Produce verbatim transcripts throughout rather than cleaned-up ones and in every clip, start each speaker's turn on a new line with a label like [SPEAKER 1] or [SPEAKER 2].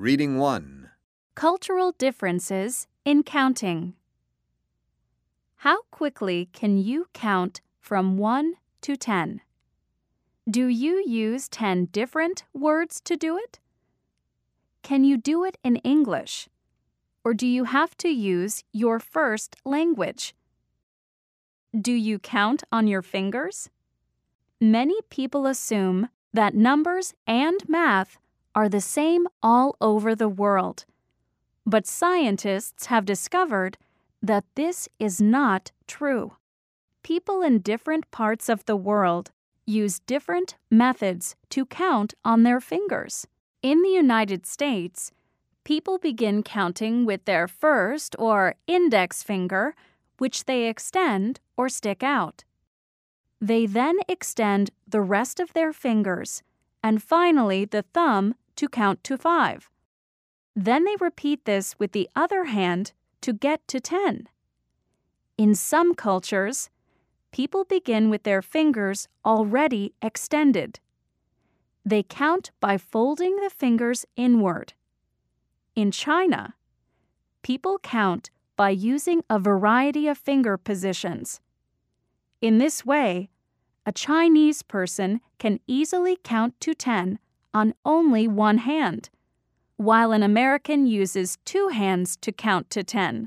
[SPEAKER 1] Reading one.
[SPEAKER 2] Cultural differences in counting. How quickly can you count from one to ten? Do you use ten different words to do it? Can you do it in English? Or do you have to use your first language? Do you count on your fingers? Many people assume that numbers and math are the same all over the world. But scientists have discovered that this is not true. People in different parts of the world use different methods to count on their fingers. In the United States, people begin counting with their first or index finger, which they extend or stick out. They then extend the rest of their fingers and finally the thumb to count to five. Then they repeat this with the other hand to get to ten. In some cultures, people begin with their fingers already extended. They count by folding the fingers inward. In China, people count by using a variety of finger positions. In this way, a Chinese person can easily count to ten on only one hand, while an American uses two hands to count to ten.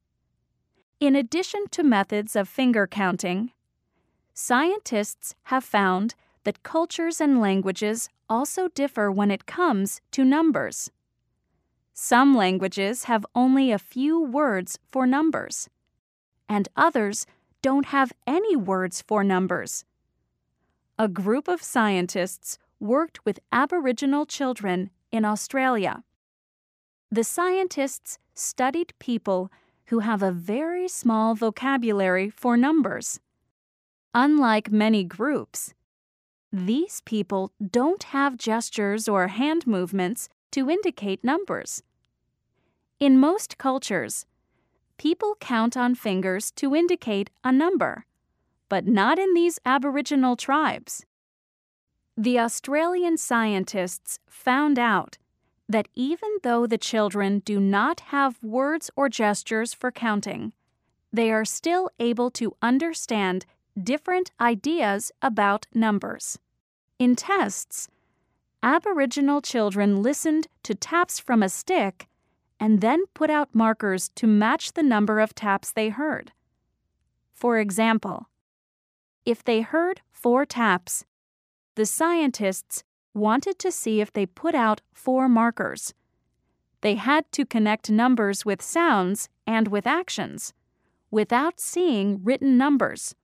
[SPEAKER 2] In addition to methods of finger counting, scientists have found that cultures and languages also differ when it comes to numbers. Some languages have only a few words for numbers, and others don't have any words for numbers. A group of scientists worked with Aboriginal children in Australia. The scientists studied people who have a very small vocabulary for numbers. Unlike many groups, these people don't have gestures or hand movements to indicate numbers. In most cultures, people count on fingers to indicate a number, but not in these Aboriginal tribes. The Australian scientists found out that even though the children do not have words or gestures for counting, they are still able to understand different ideas about numbers. In tests, Aboriginal children listened to taps from a stick and then put out markers to match the number of taps they heard. For example, if they heard four taps, the scientists wanted to see if they put out four markers. They had to connect numbers with sounds and with actions, without seeing written numbers.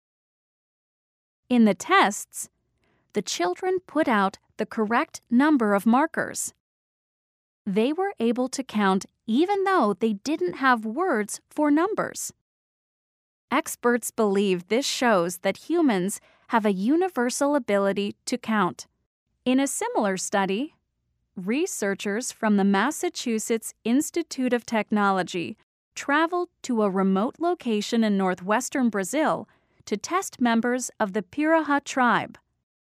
[SPEAKER 2] In the tests, the children put out the correct number of markers. They were able to count even though they didn't have words for numbers. Experts believe this shows that humans have a universal ability to count. In a similar study, researchers from the Massachusetts Institute of Technology traveled to a remote location in northwestern Brazil to test members of the Piraha tribe.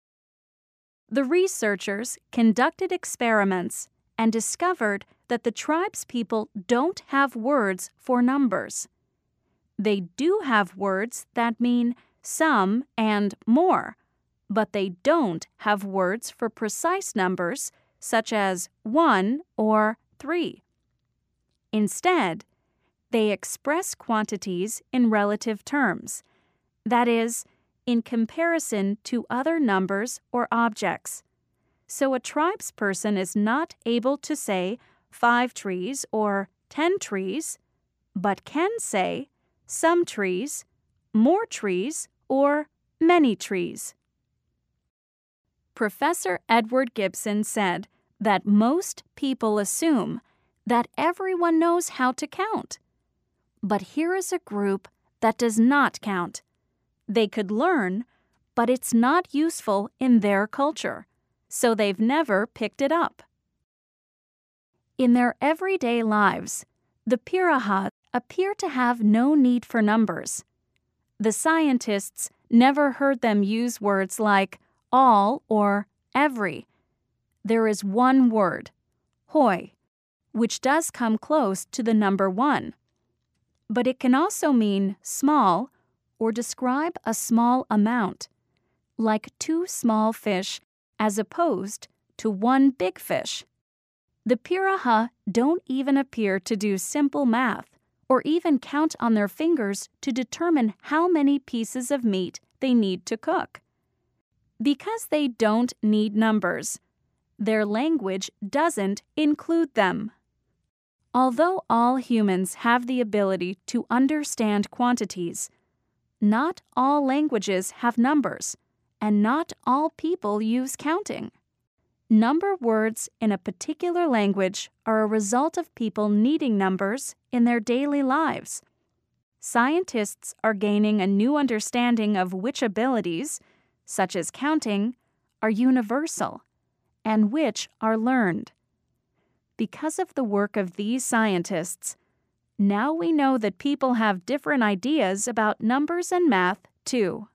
[SPEAKER 2] The researchers conducted experiments and discovered that the tribe's people don't have words for numbers. They do have words that mean some and more, but they don't have words for precise numbers such as one or three. Instead, they express quantities in relative terms, that is, in comparison to other numbers or objects. So a tribesperson is not able to say five trees or ten trees, but can say some trees, more trees, or many trees. Professor Edward Gibson said that most people assume that everyone knows how to count. But here is a group that does not count. They could learn, but it's not useful in their culture, so they've never picked it up. In their everyday lives, the Piraha appear to have no need for numbers. The scientists never heard them use words like all or every. There is one word, hoi, which does come close to the number one. But it can also mean small or describe a small amount, like two small fish as opposed to one big fish. The Piraha don't even appear to do simple math or even count on their fingers to determine how many pieces of meat they need to cook. Because they don't need numbers, their language doesn't include them. Although all humans have the ability to understand quantities, not all languages have numbers, and not all people use counting. Number words in a particular language are a result of people needing numbers in their daily lives. Scientists are gaining a new understanding of which abilities, such as counting, are universal and which are learned. Because of the work of these scientists, now we know that people have different ideas about numbers and math, too.